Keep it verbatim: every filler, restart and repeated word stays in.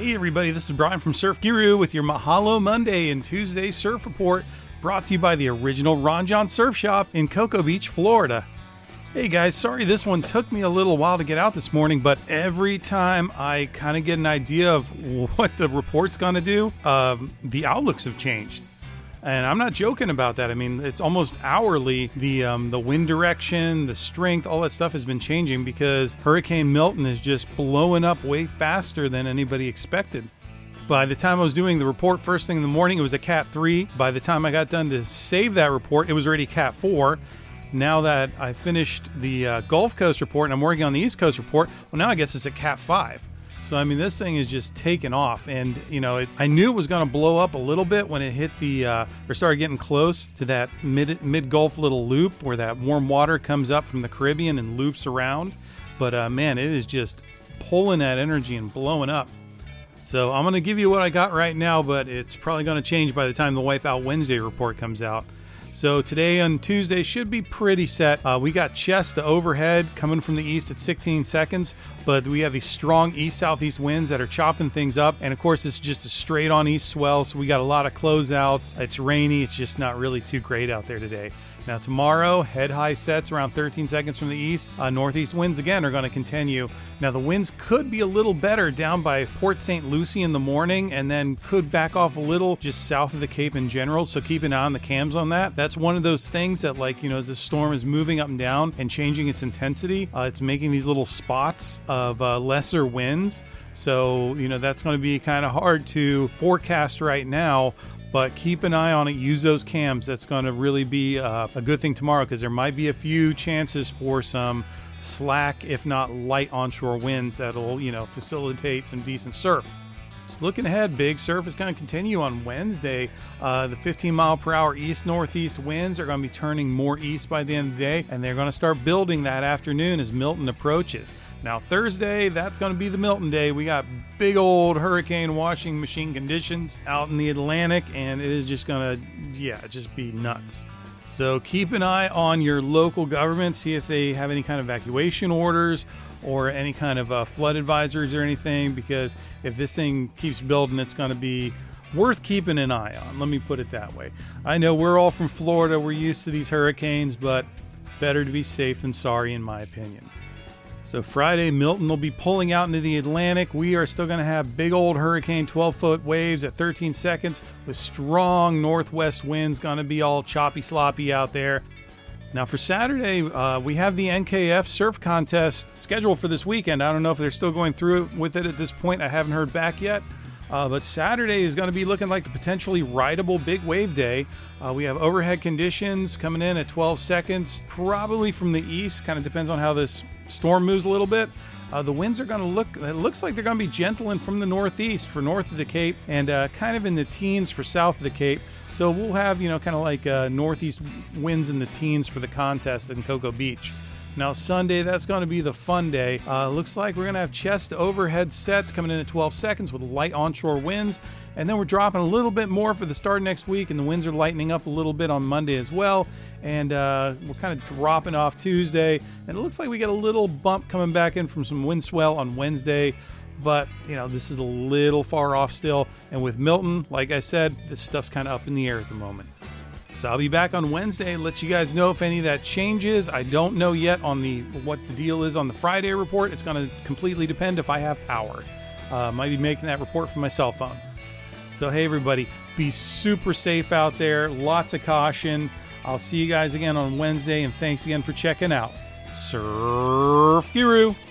Hey everybody, this is Brian from Surf Guru with your Mahalo Monday and Tuesday Surf Report, brought to you by the original Ron Jon Surf Shop in Cocoa Beach, Florida. Hey guys, sorry this one took me a little while to get out this morning, but every time I kind of get an idea of what the report's going to do, um, the outlooks have changed. And I'm not joking about that. I mean, it's almost hourly. The um, the wind direction, the strength, all that stuff has been changing because Hurricane Milton is just blowing up way faster than anybody expected. By the time I was doing the report first thing in the morning, it was a Cat three. By the time I got done to save that report, it was already Cat four. Now that I finished the uh, Gulf Coast report and I'm working on the East Coast report, well, now I guess it's a Cat five. So, I mean, this thing is just taking off. And, you know, it, I knew it was going to blow up a little bit when it hit the, uh, or started getting close to that mid, mid-Gulf little loop where that warm water comes up from the Caribbean and loops around. But, uh, man, it is just pulling that energy and blowing up. So, I'm going to give you what I got right now, but it's probably going to change by the time the Wipeout Wednesday report comes out. So today on Tuesday should be pretty set. Uh, we got chest to overhead coming from the east at sixteen seconds, but we have these strong east-southeast winds that are chopping things up. And of course, it's just a straight on east swell, so we got a lot of closeouts. It's rainy. It's just not really too great out there today. Now tomorrow, head high sets around thirteen seconds from the east. Uh, northeast winds again are going to continue. Now the winds could be a little better down by Port Saint Lucie in the morning and then could back off a little just south of the Cape in general. So keep an eye on the cams on that. That's one of those things that, like, you know, as the storm is moving up and down and changing its intensity, uh, it's making these little spots of uh, lesser winds. So, you know, that's going to be kind of hard to forecast right now. But keep an eye on it. Use those cams. That's going to really be uh, a good thing tomorrow because there might be a few chances for some slack, if not light onshore winds that'll, you know, facilitate some decent surf. So looking ahead, big surf is going to continue on Wednesday. Uh, the fifteen mile per hour east-northeast winds are going to be turning more east by the end of the day, and they're going to start building that afternoon as Milton approaches. Now Thursday, that's going to be the Milton day. We got big old hurricane washing machine conditions out in the Atlantic, and it is just going to, yeah, just be nuts. So keep an eye on your local government, see if they have any kind of evacuation orders or any kind of uh, flood advisories or anything, because if this thing keeps building, it's going to be worth keeping an eye on. Let me put it that way. I know we're all from Florida. We're used to these hurricanes, but better to be safe than sorry, in my opinion. So Friday, Milton will be pulling out into the Atlantic. We are still going to have big old hurricane twelve-foot waves at thirteen seconds with strong northwest winds. Going to be all choppy sloppy out there. Now for Saturday, uh, we have the N K F surf contest scheduled for this weekend. I don't know if they're still going through with it at this point. I haven't heard back yet. Uh, but Saturday is going to be looking like the potentially rideable big wave day. Uh, we have overhead conditions coming in at twelve seconds, probably from the east. Kind of depends on how this storm moves a little bit. Uh, the winds are going to look, it looks like they're going to be gentling from the northeast for north of the Cape and uh, kind of in the teens for south of the Cape. So we'll have, you know, kind of like uh, northeast winds in the teens for the contest in Cocoa Beach. Now Sunday, that's going to be the fun day. Uh, looks like we're going to have chest to overhead sets coming in at twelve seconds with light onshore winds. And then we're dropping a little bit more for the start of next week, and the winds are lightening up a little bit on Monday as well. And uh, we're kind of dropping off Tuesday. And it looks like we get a little bump coming back in from some wind swell on Wednesday. But, you know, this is a little far off still. And with Milton, like I said, this stuff's kind of up in the air at the moment. So I'll be back on Wednesday, let you guys know if any of that changes. I don't know yet on the what the deal is on the Friday report. It's going to completely depend if I have power. Uh, might be making that report from my cell phone. So hey everybody, be super safe out there. Lots of caution. I'll see you guys again on Wednesday, and thanks again for checking out Surf Guru.